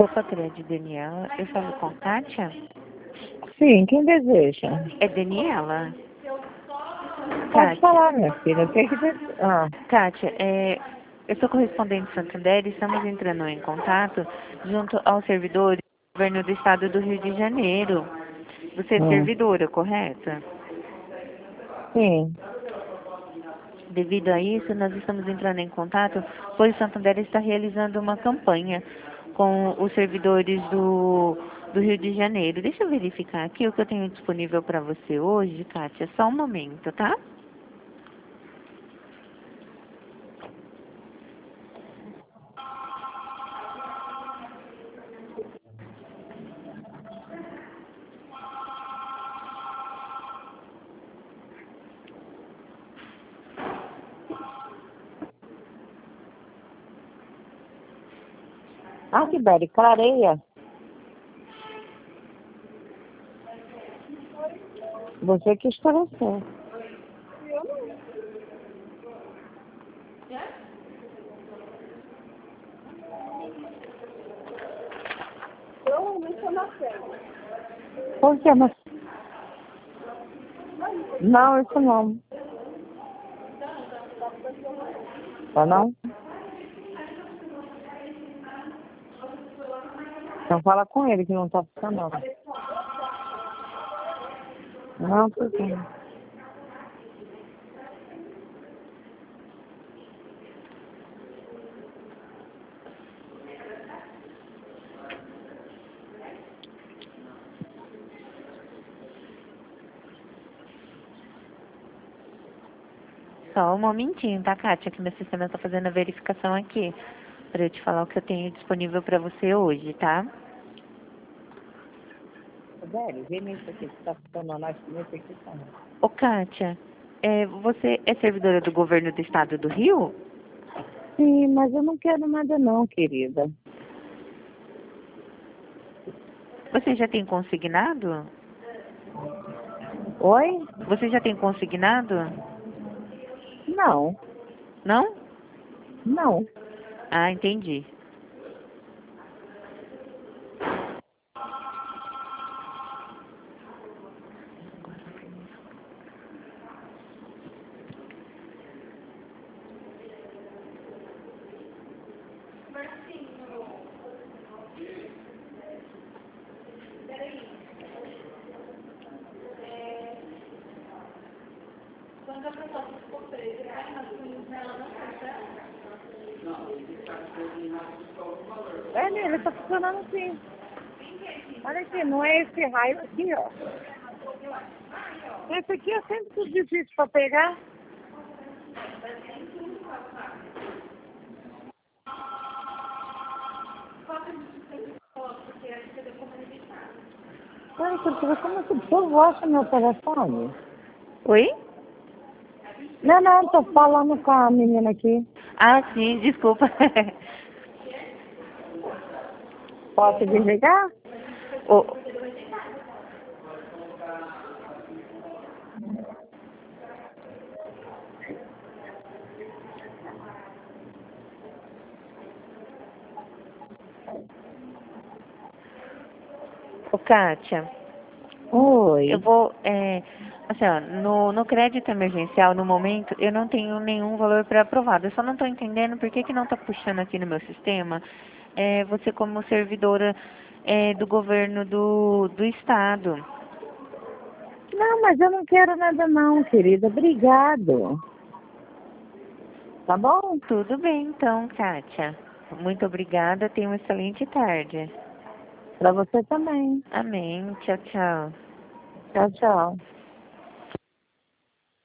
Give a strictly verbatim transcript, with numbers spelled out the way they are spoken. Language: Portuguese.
Copa Crédito Daniela, eu falo com Kátia? Sim, quem deseja? É Daniela? Pode Kátia, falar, minha filha. Tem que des... Ah, Kátia, é, eu sou correspondente Santander e estamos entrando em contato junto aos servidores do governo do estado do Rio de Janeiro. Você é hum. servidora, correta? Sim. Devido a isso, nós estamos entrando em contato, pois Santander está realizando uma campanha com os servidores do, do Rio de Janeiro. Deixa eu verificar aqui o que eu tenho disponível para você hoje, Kátia. Só um momento, tá? Ah, que bela, clareia. Você que esclareceu. Por que, mas... Não, isso não. Tá não? Então fala com ele que não tá funcionando. Não, por quê? Só um momentinho, tá, Kátia? Que meu sistema está fazendo a verificação aqui. Para eu te falar o que eu tenho disponível para você hoje, tá? Velho, vê nisso aqui que tá funcionando. Acho que nesse aqui tá. Ô, Kátia, é, você é servidora do governo do estado do Rio? Sim, mas eu não quero nada não, querida. Você já tem consignado? Oi? Você já tem consignado? Não, Não? não. Ah, entendi. É, ele tá funcionando sim. Olha aqui, não é esse raio aqui, ó. Esse aqui é sempre tudo difícil pra pegar. Olha, você vê como esse povo acha meu telefone? Oi? Não, não, tô falando com a menina aqui. Ah, sim, desculpa. Posso desligar? Ô, ô, Kátia, eu Oi. vou, é, assim, ó, no, no crédito emergencial, no momento, eu não tenho nenhum valor pré-aprovado. Eu só não estou entendendo por que que não está puxando aqui no meu sistema, é, você como servidora, é, do governo do, do estado. Não, mas eu não quero nada não, querida. Obrigado. Tá bom? Tudo bem, então, Kátia. Muito obrigada. Tenha uma excelente tarde. Pra você também. Amém. Tchau, tchau. Tchau, tchau.